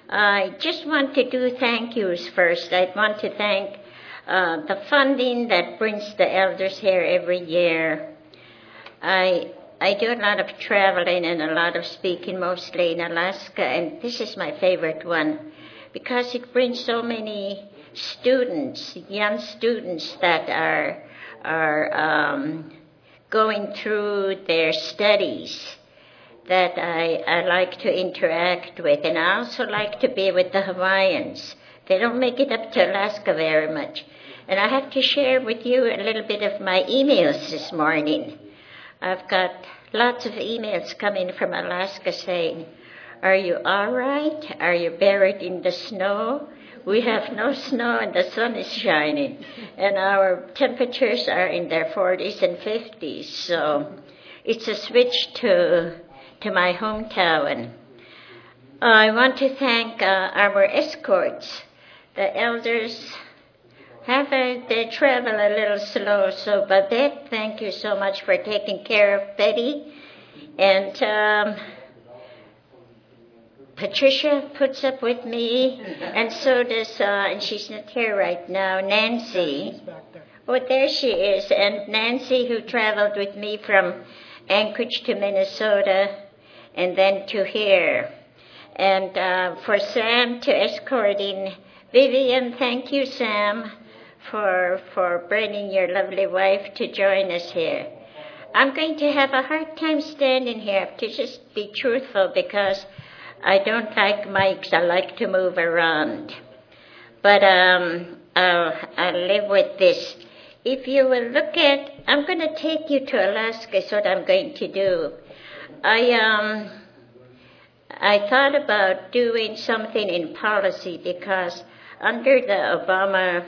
I just want to do thank yous first. I want to thank the funding that brings the elders here every year. I do a lot of traveling and a lot of speaking, mostly in Alaska, and this is my favorite one because it brings so many students, young students that are going through their studies that I like to interact with. And I also like to be with the Hawaiians. They don't make it up to Alaska very much. And I have to share with you a little bit of my emails this morning. I've got lots of emails coming from Alaska saying, "Are you all right? Are you buried in the snow? We have no snow and the sun is shining. And our temperatures are in their 40s and 50s. So it's a switch to my hometown." I want to thank our escorts. The elders they travel a little slow. So Babette, thank you so much for taking care of Betty. And Patricia puts up with me, and so does, and she's not here right now, Nancy. Oh, there she is. And Nancy, who traveled with me from Anchorage to Minnesota and then to here. And for Sam to escorting Vivian, thank you, Sam, for bringing your lovely wife to join us here. I'm going to have a hard time standing here, I have to just be truthful, because I don't like mics. I like to move around. But I'll live with this. If you will look at, I'm going to take you to Alaska, is what I'm going to do. I thought about doing something in policy because under the Obama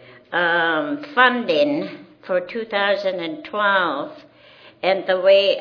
funding for 2012 and the way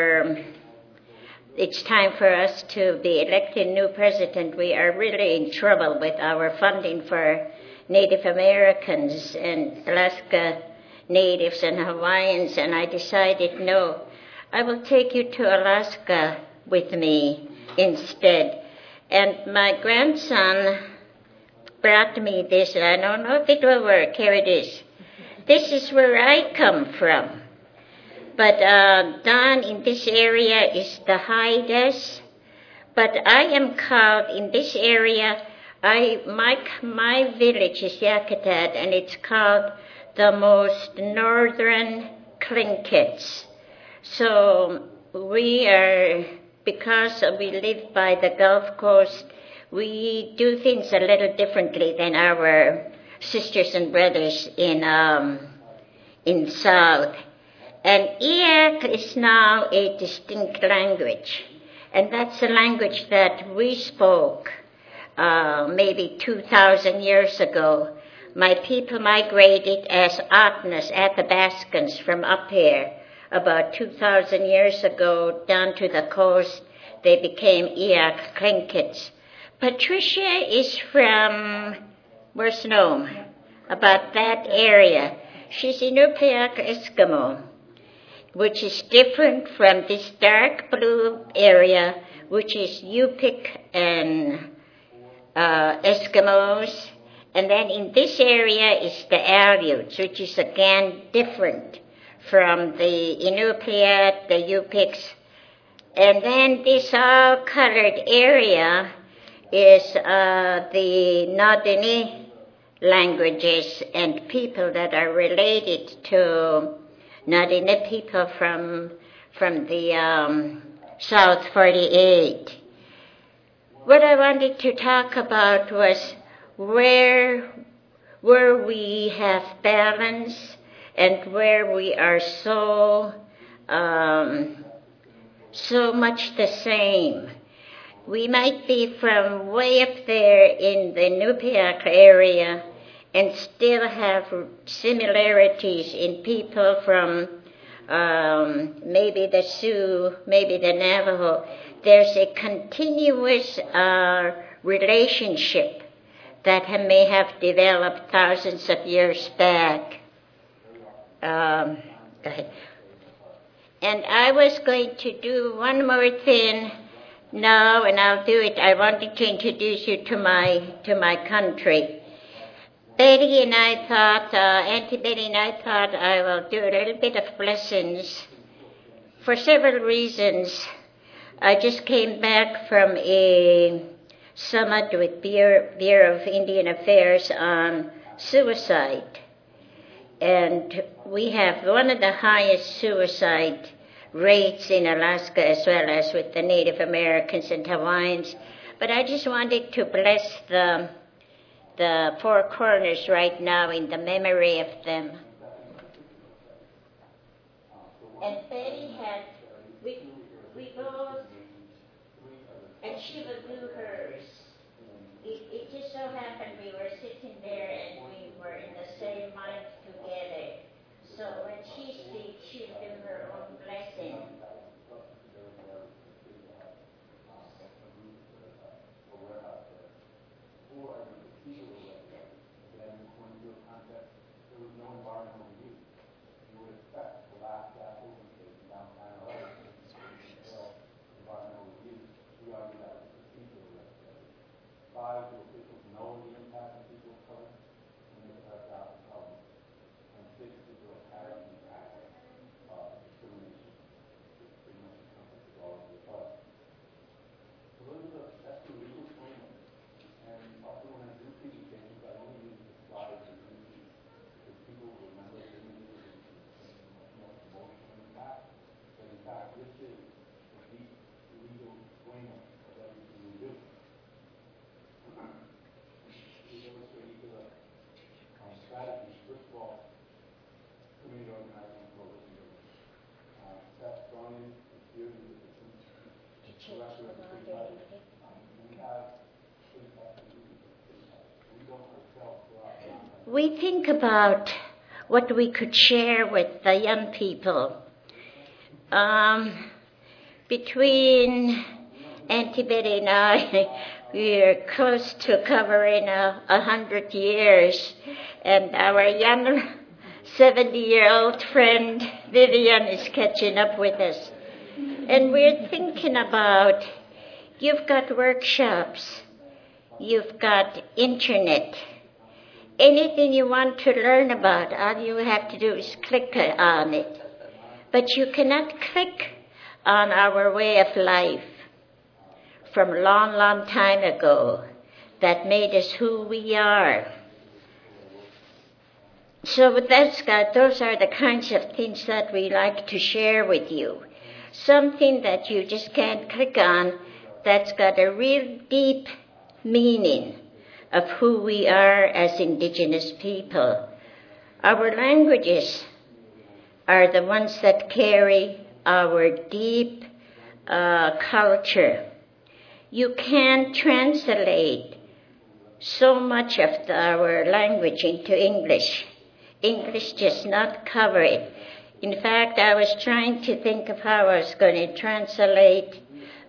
it's time for us to be electing new president, we are really in trouble with our funding for Native Americans and Alaska Natives and Hawaiians, and I decided, no, I will take you to Alaska with me instead. And my grandson brought me this, and I don't know if it will work. Here it is. This is where I come from. But down in this area is the Haidas. But I am called in this area, my village is Yakutat, and it's called the most northern Tlinkits. So we are, because we live by the Gulf Coast, we do things a little differently than our sisters and brothers in South. And Eyak is now a distinct language, and that's a language that we spoke maybe 2,000 years ago. My people migrated as Atnas, Athabascans, from up here about 2,000 years ago down to the coast. They became Eyak Tlinkits. Patricia is from, where's Nome? About that area. She's Inupiaq Eskimo, which is different from this dark blue area, which is Yupik and Eskimos. And then in this area is the Aleuts, which is again different from the Inupiat, the Yupiks. And then this all-colored area is the Nodini languages and people that are related to Nodini people from the South 48. What I wanted to talk about was where we have balance and where we are so much the same. We might be from way up there in the Inupiaq area and still have similarities in people from maybe the Sioux, maybe the Navajo. There's a continuous relationship that may have developed thousands of years back. Go ahead. And I was going to do one more thing. No, and I'll do it. I wanted to introduce you to my country. Betty and I thought, Auntie Betty and I thought I will do a little bit of blessings for several reasons. I just came back from a summit with Bureau of Indian Affairs on suicide. And we have one of the highest suicide rates in Alaska, as well as with the Native Americans and Hawaiians. But I just wanted to bless the Four Corners right now in the memory of them. And Betty had, we both, and she will do hers. It just so happened we were sitting there and we were in the same mind together. So when she speaks, she'll do her own blessing. We think about what we could share with the young people. Between Auntie Betty and I, we're close to covering 100 years, and our young 70-year-old friend Vivian is catching up with us. And we're thinking about, you've got workshops, you've got internet, anything you want to learn about, all you have to do is click on it. But you cannot click on our way of life from a long, long time ago that made us who we are. So those are the kinds of things that we like to share with you. Something that you just can't click on that's got a real deep meaning of who we are as indigenous people. Our languages are the ones that carry our deep culture. You can't translate so much of our language into English. English does not cover it. In fact, I was trying to think of how I was going to translate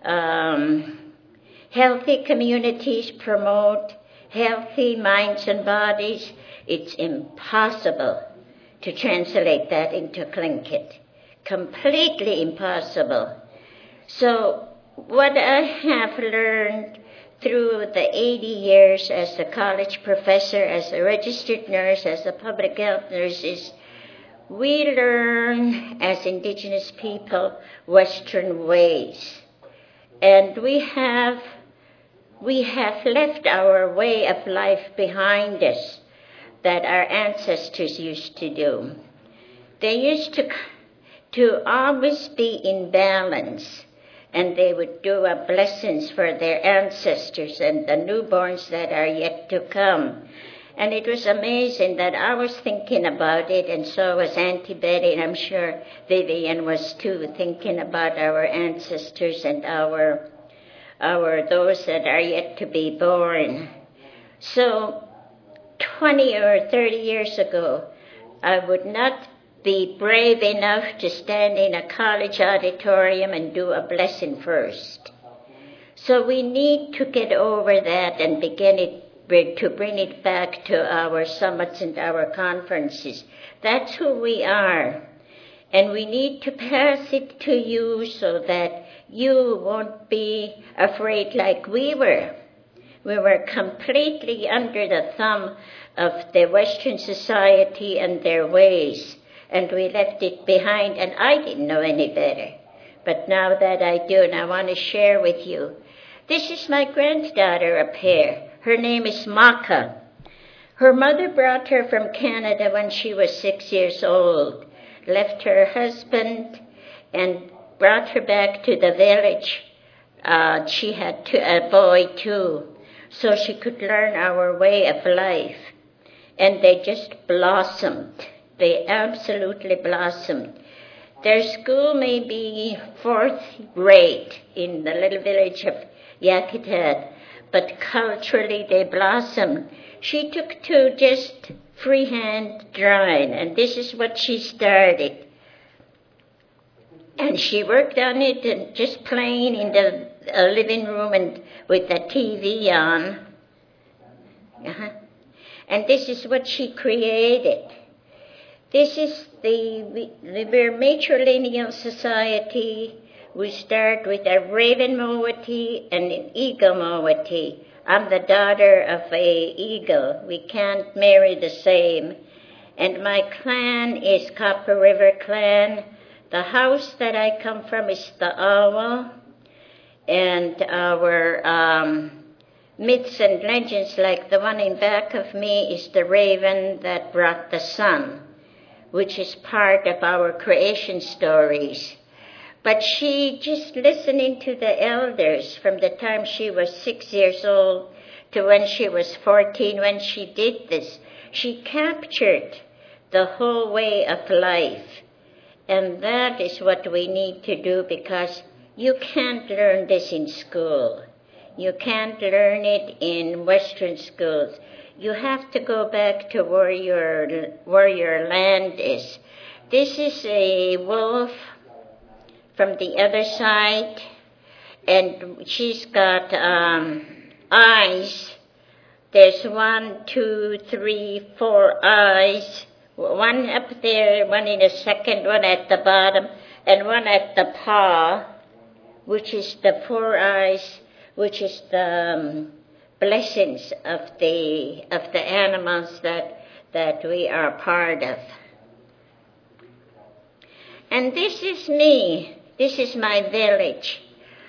healthy communities promote healthy minds and bodies. It's impossible to translate that into Tlingit. Completely impossible. So what I have learned through the 80 years as a college professor, as a registered nurse, as a public health nurse is we learn as indigenous people Western ways. And we have left our way of life behind us that our ancestors used to do. They used to always be in balance, and they would do blessings for their ancestors and the newborns that are yet to come. And it was amazing that I was thinking about it, and so was Auntie Betty, and I'm sure Vivian was too, thinking about our ancestors and our those that are yet to be born. So 20 or 30 years ago, I would not be brave enough to stand in a college auditorium and do a blessing first. So we need to get over that and to bring it back to our summits and our conferences. That's who we are. And we need to pass it to you so that you won't be afraid like we were. We were completely under the thumb of the Western society and their ways, and we left it behind, and I didn't know any better. But now that I do, and I want to share with you, this is my granddaughter up here. Her name is Maka. Her mother brought her from Canada when she was 6 years old, left her husband, and brought her back to the village. She had a boy too, so she could learn our way of life. And they just blossomed. They absolutely blossomed. Their school may be 4th grade in the little village of Yakutat, but culturally they blossomed. She took to just freehand drawing, and this is what she started. And she worked on it and just playing in the living room and with the TV on. And this is what she created. This is we're matrilineal society. We start with a raven moiety and an eagle moiety. I'm the daughter of a eagle. We can't marry the same. And my clan is Copper River Clan. The house that I come from is the owl. And our myths and legends, like the one in back of me, is the raven that brought the sun, which is part of our creation stories. But she just listening to the elders from the time she was 6 years old to when she was 14, when she did this, she captured the whole way of life. And that is what we need to do, because you can't learn this in school. You can't learn it in Western schools. You have to go back to where your land is. This is a wolf from the other side, and she's got eyes. There's 1, 2, 3, 4 eyes. One up there, one in the second, one at the bottom, and one at the paw, which is the 4 eyes, which is the blessings of the animals that we are part of. And this is me. This is my village.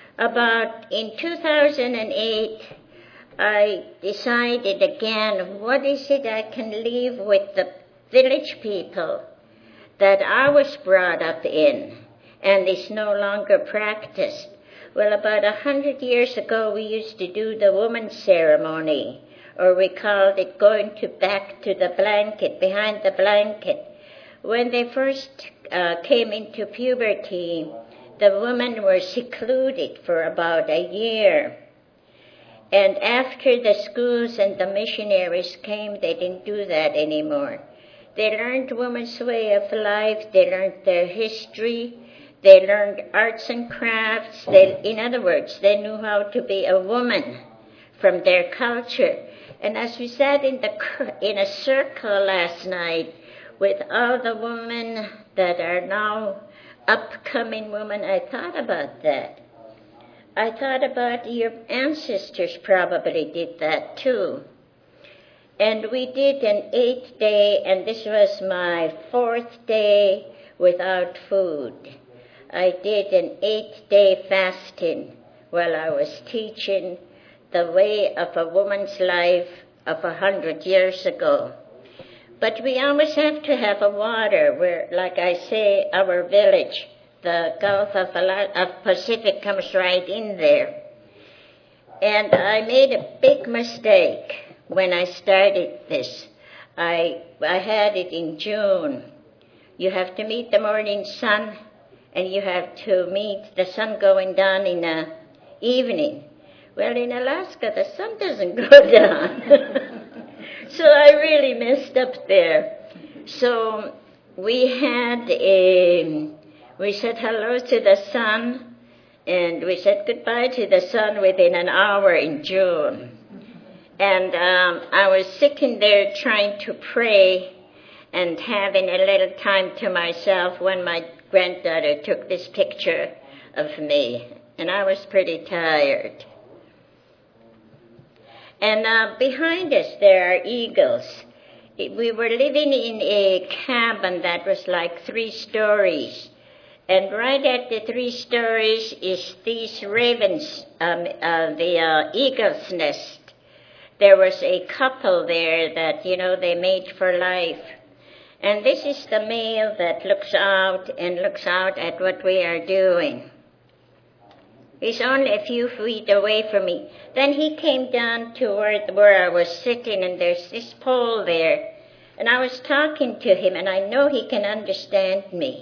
In 2008, I decided again, what is it I can leave with the village people that I was brought up in and is no longer practiced. Well, about 100 years ago, we used to do the woman's ceremony, or we called it going back to the blanket, behind the blanket. When they first came into puberty, the women were secluded for about a year. And after the schools and the missionaries came, they didn't do that anymore. They learned women's way of life. They learned their history. They learned arts and crafts. In other words, they knew how to be a woman from their culture. And as we sat in a circle last night with all the women that are now upcoming women, I thought about that. I thought about your ancestors probably did that too. And we did an 8th day, and this was my 4th day without food. I did an 8-day fasting while I was teaching the way of a woman's life of 100 years ago. But we always have to have a water where, like I say, our village, the Gulf of Pacific comes right in there. And I made a big mistake when I started this. I had it in June. You have to meet the morning sun, and you have to meet the sun going down in the evening. Well, in Alaska, the sun doesn't go down. So I really messed up there. So we said hello to the sun, and we said goodbye to the sun within an hour in June. And I was sitting there trying to pray and having a little time to myself when my granddaughter took this picture of me. and I was pretty tired. And behind us there are eagles. We were living in a cabin that was like 3 stories. And right at the 3 stories is these ravens, the eagle's nest. There was a couple there that, they mate for life. And this is the male that looks out at what we are doing. He's only a few feet away from me. Then he came down to where I was sitting, and there's this pole there. And I was talking to him, and I know he can understand me.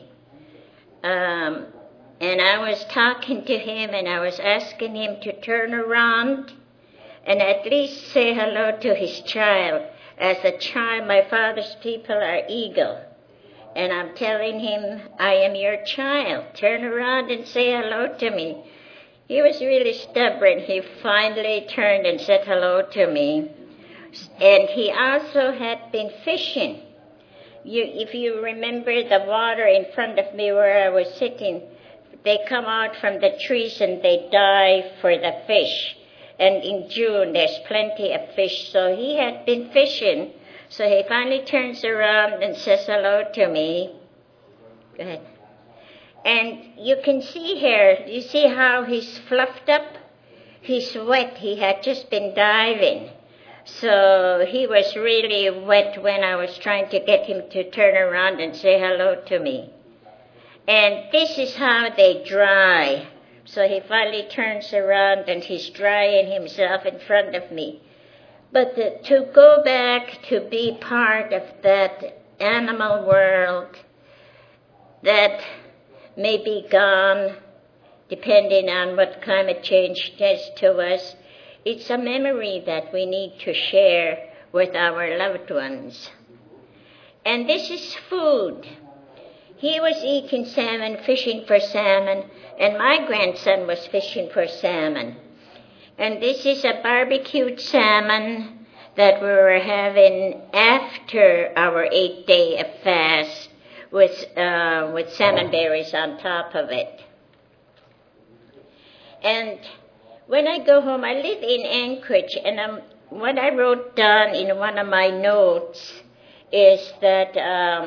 And I was talking to him, and I was asking him to turn around and at least say hello to his child. As a child, my father's people are eagle. And I'm telling him, I am your child. Turn around and say hello to me. He was really stubborn. He finally turned and said hello to me. And he also had been fishing. If you remember the water in front of me where I was sitting, they come out from the trees and they dive for the fish. And in June, there's plenty of fish. So he had been fishing. So he finally turns around and says hello to me. Go ahead. And you can see here, you see how he's fluffed up? He's wet. He had just been diving. So he was really wet when I was trying to get him to turn around and say hello to me. And this is how they dry. So he finally turns around and he's drying himself in front of me. But to go back to be part of that animal world that may be gone, depending on what climate change does to us, it's a memory that we need to share with our loved ones. And this is food. He was eating salmon, fishing for salmon, and my grandson was fishing for salmon. And this is a barbecued salmon that we were having after our 8th day of fast with salmon berries on top of it. And when I go home, I live in Anchorage, and what I wrote down in one of my notes is that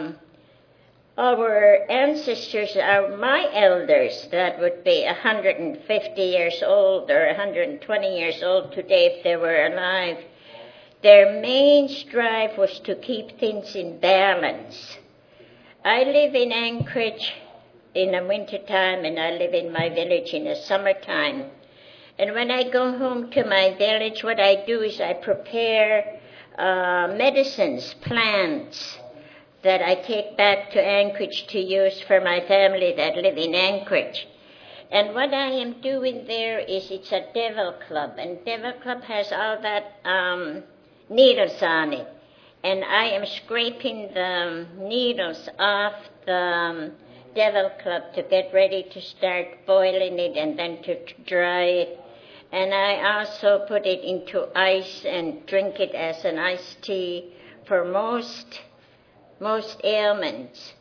our ancestors are my elders that would be 150 years old or 120 years old today if they were alive. Their main strive was to keep things in balance. I live in Anchorage in the wintertime, and I live in my village in the summertime. And when I go home to my village, what I do is I prepare medicines, plants, that I take back to Anchorage to use for my family that live in Anchorage. And what I am doing there is it's a Devil Club, and Devil Club has all that needles on it. And I am scraping the needles off the Devil Club to get ready to start boiling it and then to dry it. And I also put it into ice and drink it as an iced tea for most ailments.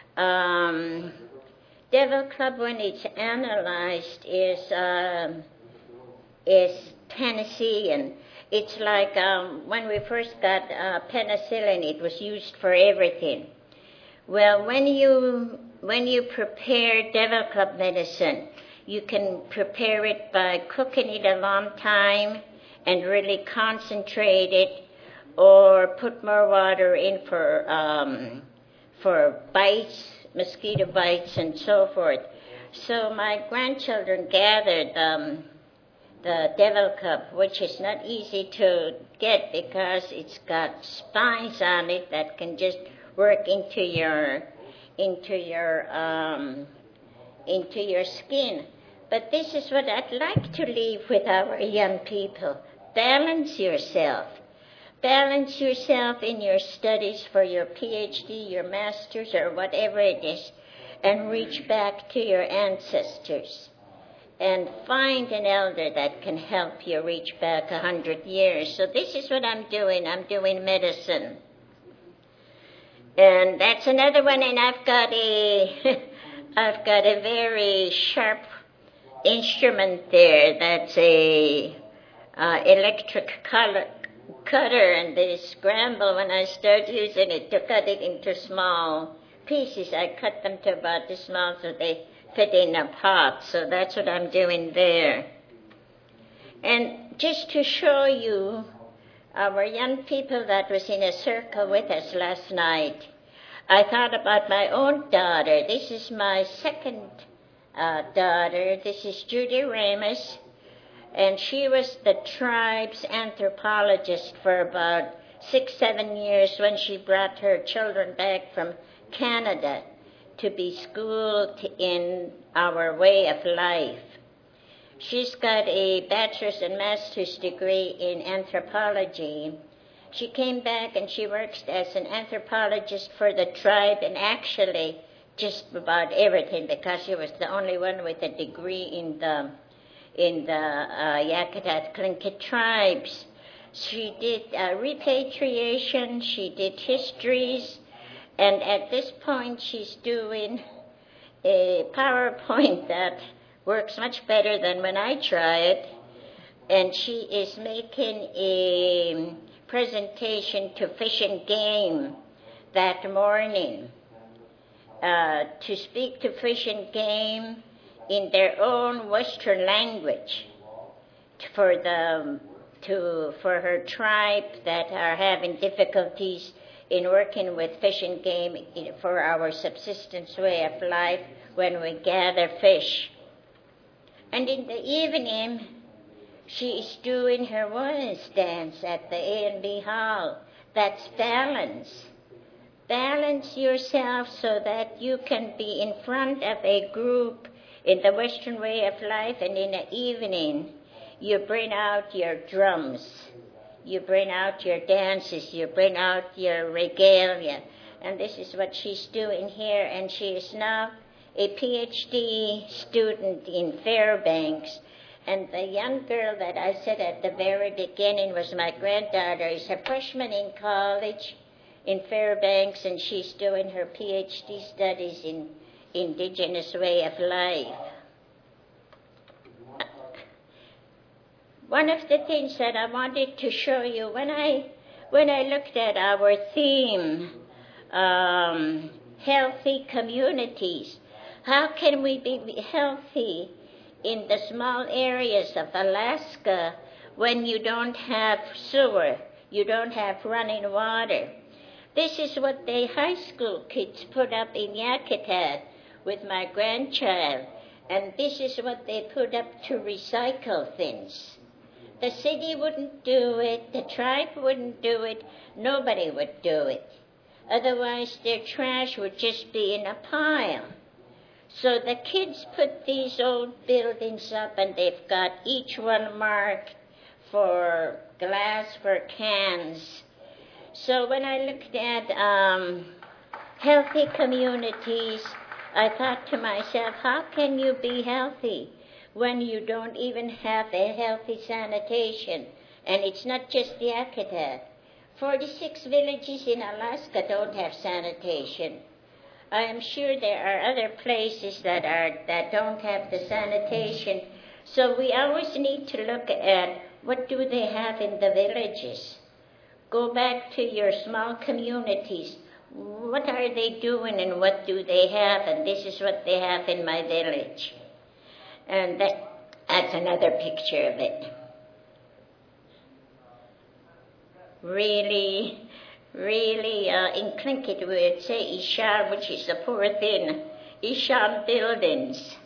Devil Club, when it's analyzed, is Tennessee, and it's like when we first got penicillin, it was used for everything. Well, when you prepare Devil Club medicine, you can prepare it by cooking it a long time and really concentrate it, or put more water in for bites, mosquito bites, and so forth. So my grandchildren gathered the Devil Cup, which is not easy to get because it's got spines on it that can just work into your skin. But this is what I'd like to leave with our young people. Balance yourself. Balance yourself in your studies for your PhD, your master's, or whatever it is, and reach back to your ancestors. And find an elder that can help you reach back 100 years. So this is what I'm doing. I'm doing medicine. And that's another one, and I've got a very sharp instrument there that's a electric cutter, and they scramble when I start using it to cut it into small pieces. I cut them to about this small so they fit in a pot. So that's what I'm doing there. And just to show you our young people that was in a circle with us last night, I thought about my own daughter. This is my second daughter. This is Judy Ramus, and she was the tribe's anthropologist for about 6-7 years when she brought her children back from Canada to be schooled in our way of life. She's got a bachelor's and master's degree in anthropology. She came back and she works as an anthropologist for the tribe, and actually just about everything, because she was the only one with a degree in the Yakutat Tlingit tribes. She did repatriation, she did histories, and at this point she's doing a PowerPoint that works much better than when I try it, and she is making a presentation to Fish and Game that morning to speak to Fish and Game in their own Western language for her tribe that are having difficulties in working with fish and game for our subsistence way of life when we gather fish. And in the evening, she is doing her women's dance at the A&B Hall. That's balance. Balance yourself so that you can be in front of a group in the Western way of life, and in the evening, you bring out your drums, you bring out your dances, you bring out your regalia. And this is what she's doing here, and she is now a PhD student in Fairbanks. And the young girl that I said at the very beginning was my granddaughter. Is a freshman in college in Fairbanks, and she's doing her PhD studies in Indigenous way of life. One of the things that I wanted to show you when I looked at our theme, healthy communities, how can we be healthy in the small areas of Alaska when you don't have sewer, you don't have running water? This is what the high school kids put up in Yakutat with my grandchild, and this is what they put up to recycle things. The city wouldn't do it, the tribe wouldn't do it, nobody would do it. Otherwise, their trash would just be in a pile. So the kids put these old buildings up, and they've got each one marked for glass, for cans. So when I looked at healthy communities, I thought to myself, how can you be healthy when you don't even have a healthy sanitation? And it's not just the Yakutat. 46 villages in Alaska don't have sanitation. I am sure there are other places that don't have the sanitation. So we always need to look at what do they have in the villages. Go back to your small communities. What are they doing and what do they have? And this is what they have in my village. And that's another picture of it. Really, in Tlingit we would say Ishar, which is the poor thing. Ishar buildings.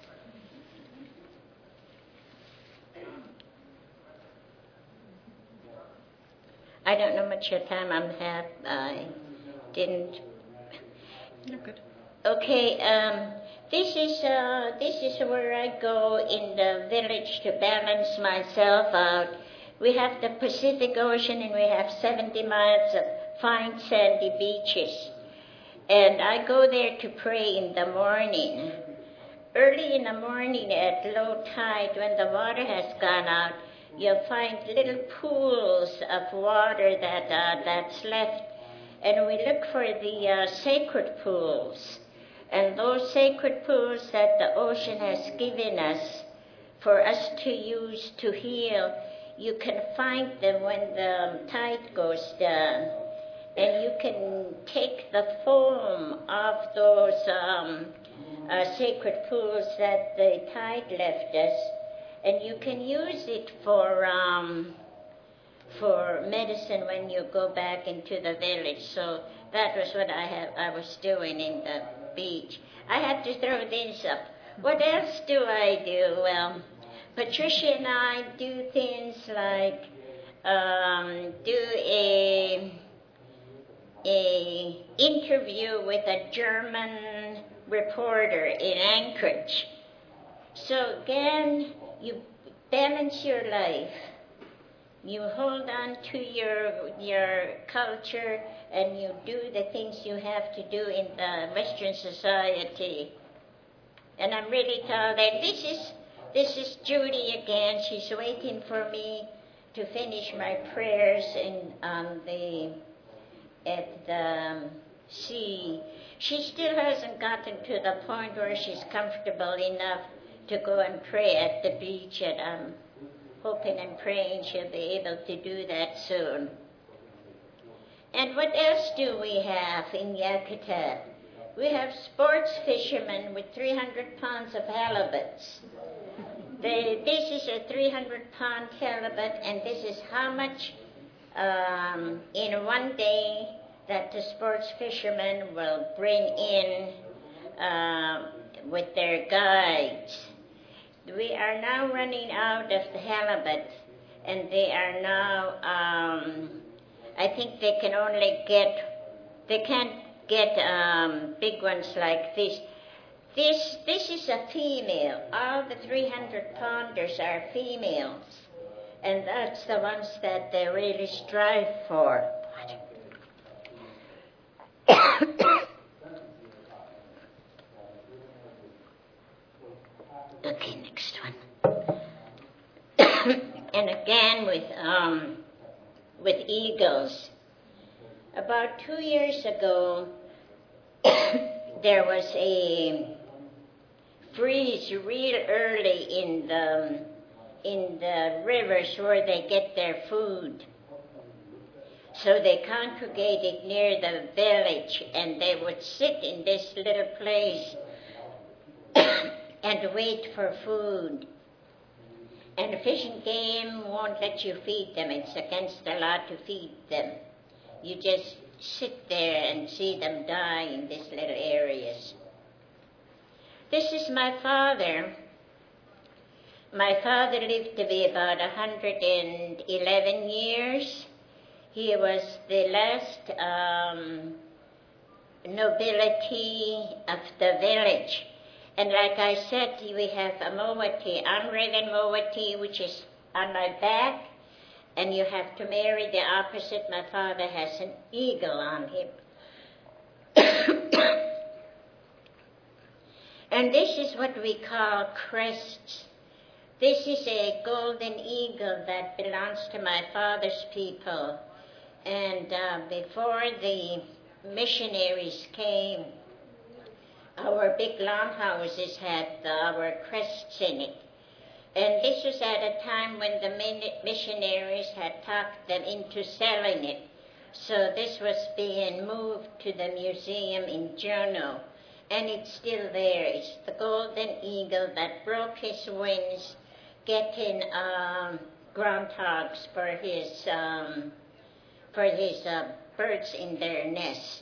I don't know much of time I have. I didn't. You're good. Okay, this is where I go in the village to balance myself out. We have the Pacific Ocean, and we have 70 miles of fine sandy beaches. And I go there to pray in the morning. Early in the morning at low tide, when the water has gone out, you'll find little pools of water that's left. And we look for the sacred pools. And those sacred pools that the ocean has given us for us to use to heal. You can find them when the tide goes down, and you can take the foam of those sacred pools that the tide left us, and you can use it for medicine when you go back into the village. So that was what I was doing in the beach. I had to throw this up. What else do I do? Well, Patricia and I do things like do a interview with a German reporter in Anchorage. So again, you balance your life. You hold on to your culture, and you do the things you have to do in the Western society. And I'm really tired. This is Judy again. She's waiting for me to finish my prayers at the sea. She still hasn't gotten to the point where she's comfortable enough to go and pray at the beach, and I'm hoping and praying she'll be able to do that soon. And what else do we have in Yakutat? We have sports fishermen with 300 pounds of halibuts. This is a 300-pound halibut, and this is how much in one day that the sports fishermen will bring in with their guides. We are now running out of the halibut, and they are now, I think they can't get big ones like this. This is a female. All the 300-pounders are females, and that's the ones that they really strive for. Okay, next one. And again with eagles. About 2 years ago, there was a freeze real early in the rivers where they get their food. So they congregated near the village, and they would sit in this little place and wait for food. And the Fish and Game won't let you feed them. It's against the law to feed them. You just sit there and see them die in these little areas. This is my father. My father lived to be about 111 years. He was the last nobility of the village. And like I said, we have a mowati, unwritten mowati, which is on my back, and you have to marry the opposite. My father has an eagle on him. And this is what we call crests. This is a golden eagle that belongs to my father's people. And before the missionaries came, our big longhouses had our crests in it. And this was at a time when the missionaries had talked them into selling it. So this was being moved to the museum in Juneau. And it's still there. It's the golden eagle that broke his wings getting groundhogs for his birds in their nest.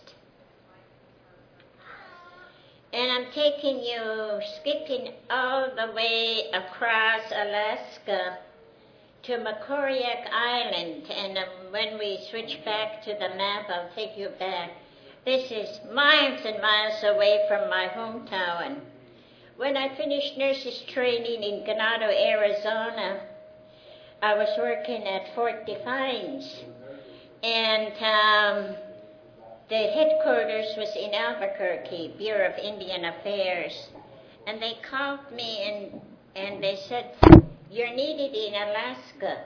And I'm taking you, skipping all the way across Alaska to Makoriak Island. And when we switch back to the map, I'll take you back. This is miles and miles away from my hometown. When I finished nurses training in Ganado, Arizona, I was working at Fort Defiance. And the headquarters was in Albuquerque, Bureau of Indian Affairs. And they called me and they said, "You're needed in Alaska.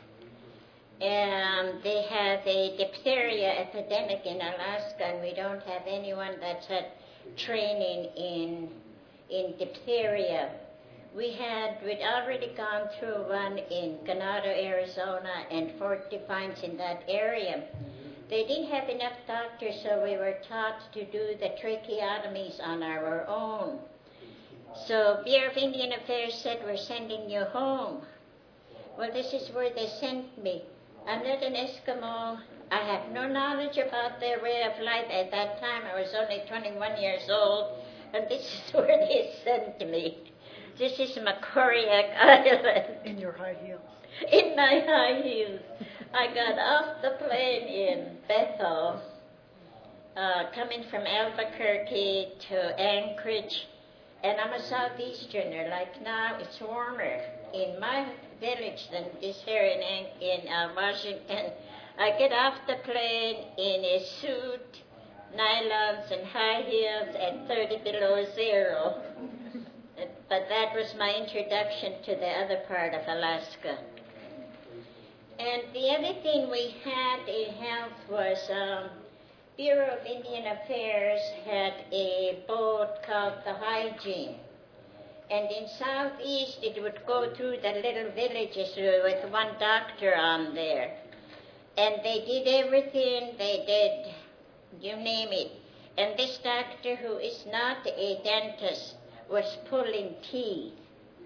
And they have a diphtheria epidemic in Alaska, and we don't have anyone that's had training in diphtheria. we'd already gone through one in Ganado, Arizona, and Fort Defiance in that area. They didn't have enough doctors, so we were taught to do the tracheotomies on our own. So Bureau of Indian Affairs said, we're sending you home. Well, this is where they sent me. I'm not an Eskimo. I have no knowledge about their way of life. At that time, I was only 21 years old, and this is where they sent me. This is Makoriak Island. In your high heels. In my high heels. I got off the plane in Bethel, coming from Albuquerque to Anchorage, and I'm a Southeasterner. Like now, it's warmer in my village than this here in Washington. I get off the plane in a suit, nylons and high heels, and 30 below zero. But that was my introduction to the other part of Alaska. And the other thing we had in health was Bureau of Indian Affairs had a boat called the Hygiene. And in Southeast, it would go through the little villages with one doctor on there. And they did everything. They did, you name it. And this doctor, who is not a dentist, was pulling teeth.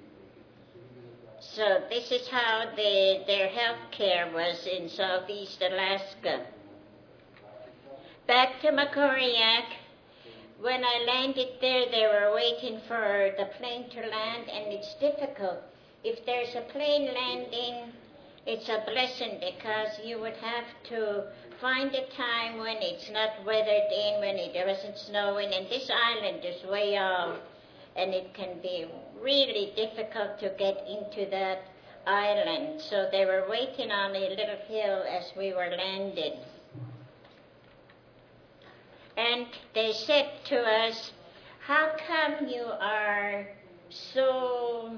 So this is how their health care was in Southeast Alaska. Back to Makoriak. When I landed there, they were waiting for the plane to land, and it's difficult. If there's a plane landing, it's a blessing because you would have to find a time when it's not weathered in, when it wasn't snowing, and this island is way off, and it can be really difficult to get into that island. So they were waiting on a little hill as we were landing. And they said to us, how come you are so,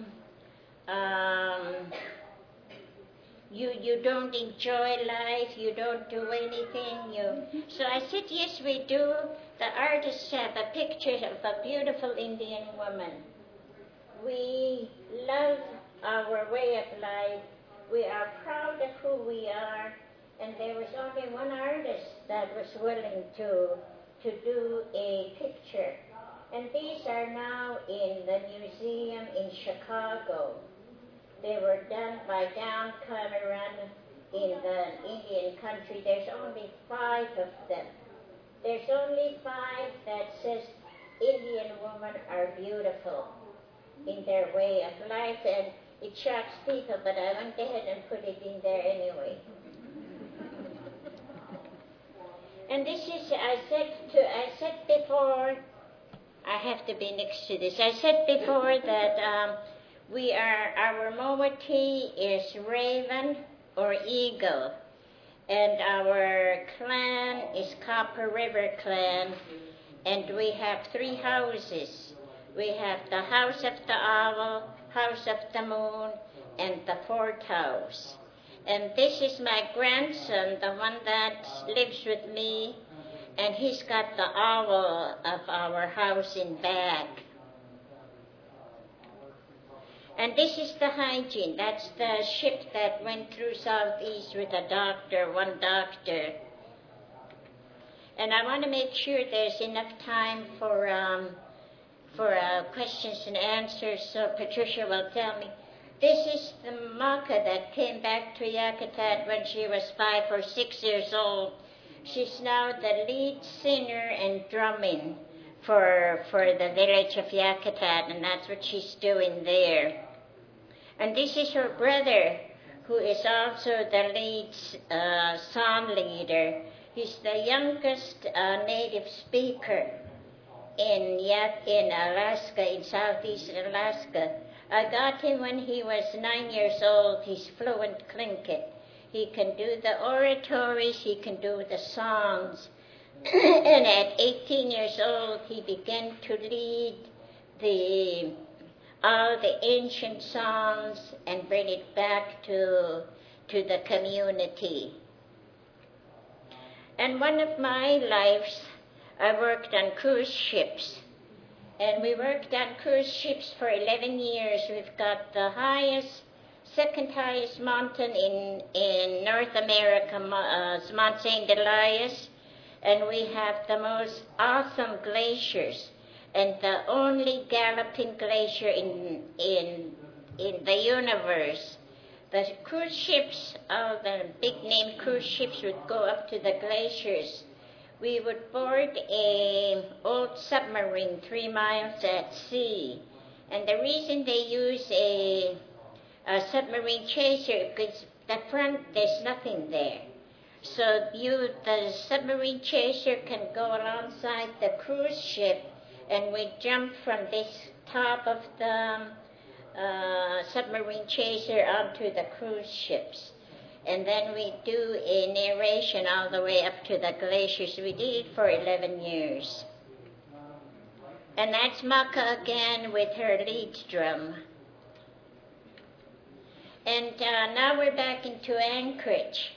you don't enjoy life, you don't do anything? So I said, yes, we do. The artists have a picture of a beautiful Indian woman. We love our way of life. We are proud of who we are. And there was only one artist that was willing to do a picture. And these are now in the museum in Chicago. They were done by Down Cameron in the Indian country. There's only 5 of them. There's only 5 that says Indian women are beautiful in their way of life, and it shocks people, but I went ahead and put it in there anyway. And this is, I said before, I have to be next to this. I said before that our moiety is Raven or Eagle, and our clan is Copper River Clan, and we have 3 houses. We have the House of the Owl, House of the Moon, and the 4th house. And this is my grandson, the one that lives with me, and he's got the owl of our house in back. And this is the Hygiene. That's the ship that went through Southeast with one doctor. And I want to make sure there's enough time for questions and answers, so Patricia will tell me. This is the Maka that came back to Yakutat when she was 5 or 6 years old. She's now the lead singer and drumming for the village of Yakutat, and that's what she's doing there. And this is her brother, who is also the lead song leader. He's the youngest native speaker in Alaska, in Southeast Alaska. I got him when he was 9 years old. He's fluent Tlingit. He can do the oratories, he can do the songs. And at 18 years old, he began to lead all the ancient songs and bring it back to the community. And one of my lives, I worked on cruise ships. And we worked on cruise ships for 11 years. We've got the second highest mountain in North America, Mount St. Elias. And we have the most awesome glaciers. And the only galloping glacier in the universe. The cruise ships, all the big name cruise ships would go up to the glaciers. We would board an old submarine 3 miles at sea. And the reason they use a submarine chaser, because the front, there's nothing there. So the submarine chaser can go alongside the cruise ship, and we jump from this top of the submarine chaser onto the cruise ships. And then we do a narration all the way up to the glaciers. We did it for 11 years. And that's Maka again with her lead drum. And now we're back into Anchorage,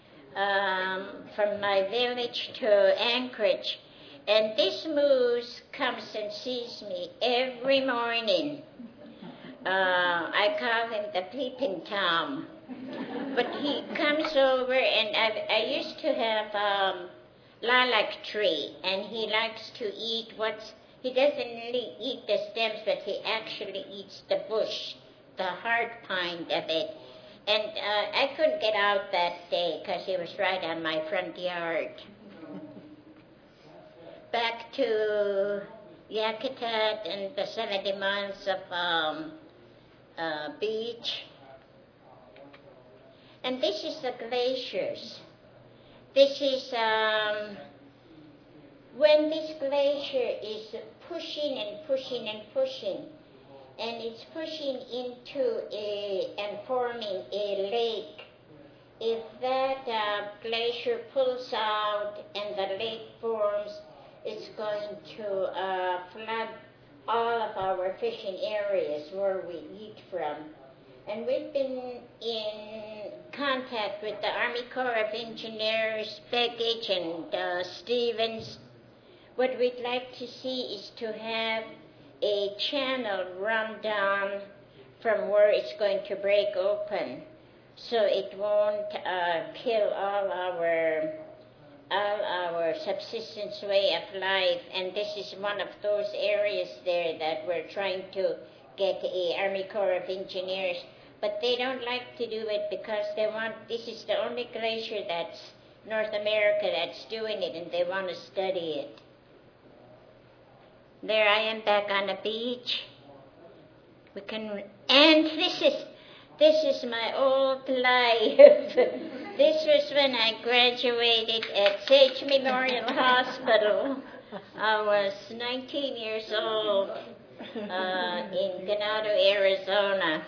from my village to Anchorage. And this moose comes and sees me every morning. I call him the Peeping Tom. But he comes over, and I used to have lilac tree, and he likes to eat he doesn't really eat the stems, but he actually eats the bush, the hard kind of it. And I couldn't get out that day because he was right on my front yard. Back to Yakutat and the 70 miles of beach. And this is the glaciers. This is when this glacier is pushing and pushing and pushing, and it's pushing into and forming a lake. If that glacier pulls out and the lake forms, it's going to flood all of our fishing areas where we eat from. And we've been in contact with the Army Corps of Engineers, Begich and Stevens. What we'd like to see is to have a channel run down from where it's going to break open, so it won't kill all our subsistence way of life. And this is one of those areas there that we're trying to get a Army Corps of Engineers, but they don't like to do it because this is the only glacier that's North America that's doing it, and they want to study it. There I am back on the beach. And this is my old life. This was when I graduated at Sage Memorial Hospital. I was 19 years old in Ganado, Arizona.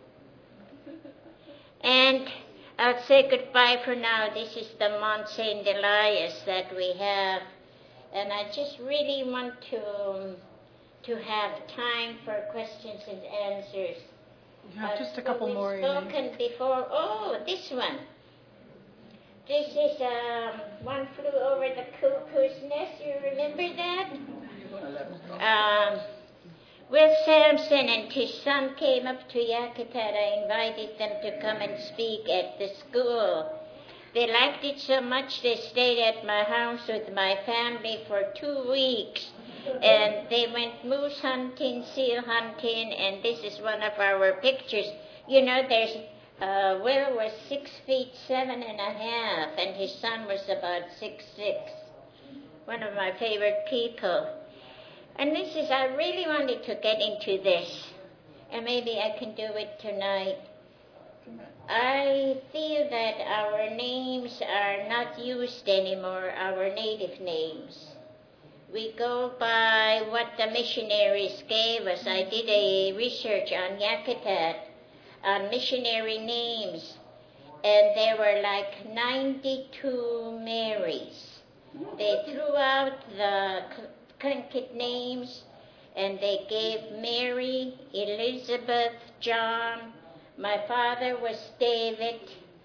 And I'll say goodbye for now. This is the Mount St. Elias that we have. And I just really want to have time for questions and answers. You have just a couple more. We've spoken before. Oh, this one. This is One Flew Over the Cuckoo's Nest. You remember that? Will Sampson and his son came up to Yakutat. I invited them to come and speak at the school. They liked it so much they stayed at my house with my family for 2 weeks. And they went moose hunting, seal hunting, and this is one of our pictures. You know, Will was 6'7.5", and his son was about 6'6". One of my favorite people. And I really wanted to get into this, and maybe I can do it tonight. I feel that our names are not used anymore, our native names. We go by what the missionaries gave us. I did a research on Yakutat, on missionary names, and there were like 92 Marys. They threw out the Tlingit names, and they gave Mary, Elizabeth, John. My father was David,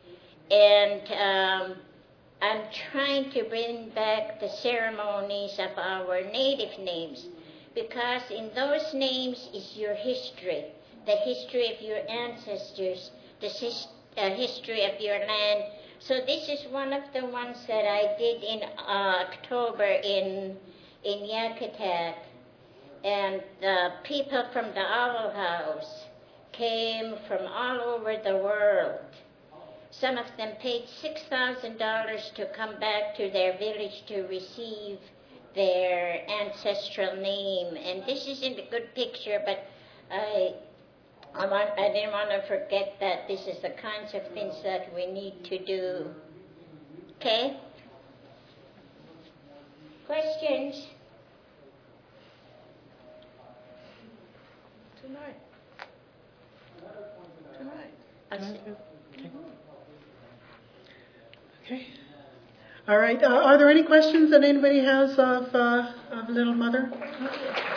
and I'm trying to bring back the ceremonies of our native names, because in those names is your history, the history of your ancestors, the history of your land. So this is one of the ones that I did in October in Yakutat. And the people from the Owl House came from all over the world. Some of them paid $6,000 to come back to their village to receive their ancestral name. And this isn't a good picture, but I didn't want to forget that this is the kinds of things that we need to do. Okay? Questions? Tonight. Okay. All right. Are there any questions that anybody has of Little Mother?